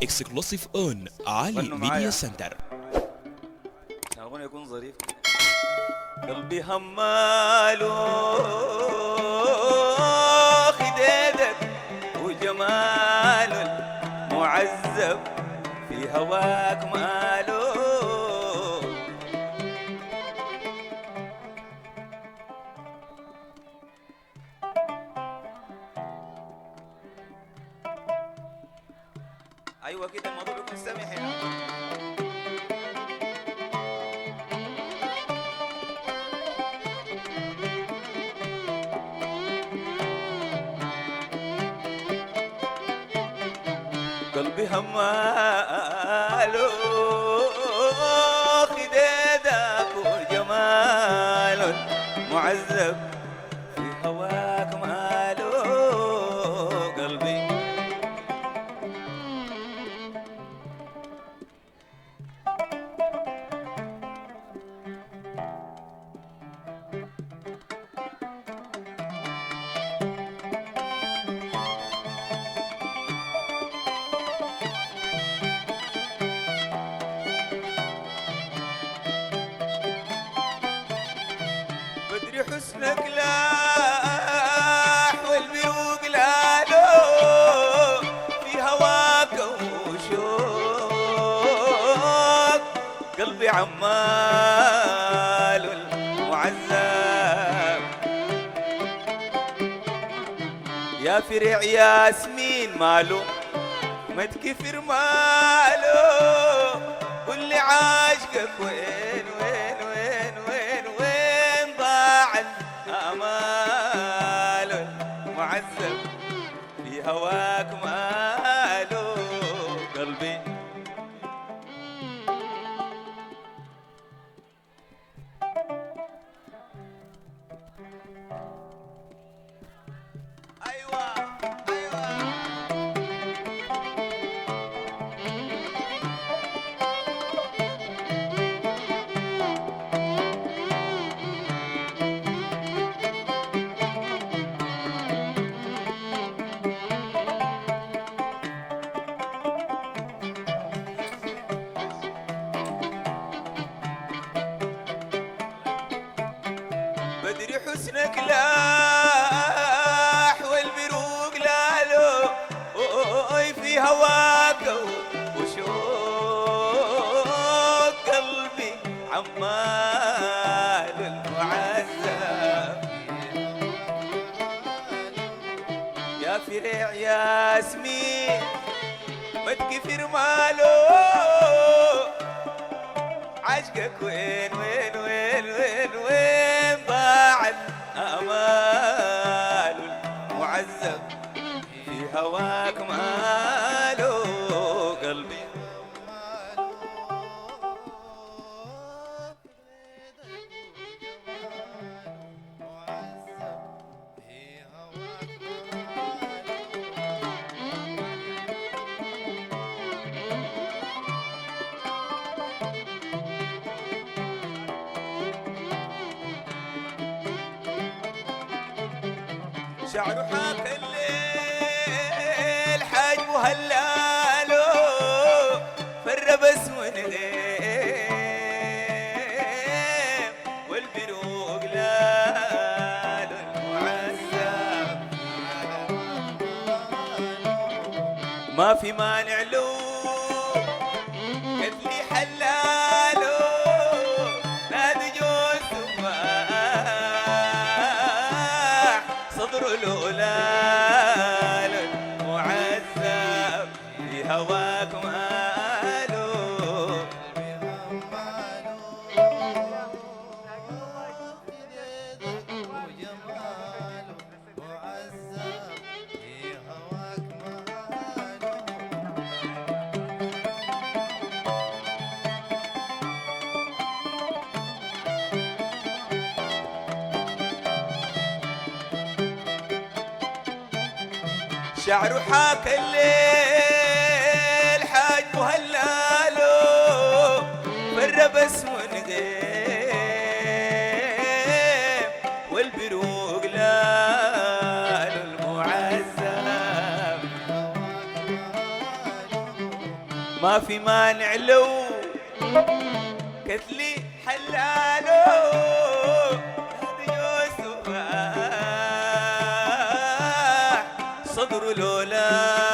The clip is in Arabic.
اكسكلوسيف اون علي ميديا سنتر. الأغنية يكون ظريف. قلبي هماله خديدك وجماله معذب في هواك ماله. ايوه كده الموضوع بيكون سامح يعني. قلبي هماله خديدك وجماله معذب في هواك ماله. قلبي بدري حسنك لاح والبيوق لالو في هواك وشوق. قلبي عمال المعذب يا فرع ياسمين مالو ما تكفر مالو. قل لي عاشقك وين وين وين وين وين ضاع الامال المعذب في هواك مالو. قلبي ايوه ايوه بدري حسنك لاح والبروق لالو في هواك وشوق. قلبي عمال المعذب يا فرع ياسمين ما تكفر مالو. عشقك وين وين وين وين وين ضاع الامال المعذب في هواك ماله. قلبي شعره حاك الليل حاج مهلاله فر بس من غيم والبروق لاله المعذب ما في مانع له قد لي حلاله نادي جوز تفاح صدر الأولال المعذب في هواك ماله. شعره حاك الليل حاج مهلاله فر بس من غيم والبروق لاله المعذب ما في مانع لو كتلي حلالو هذا يوسف صدر لولا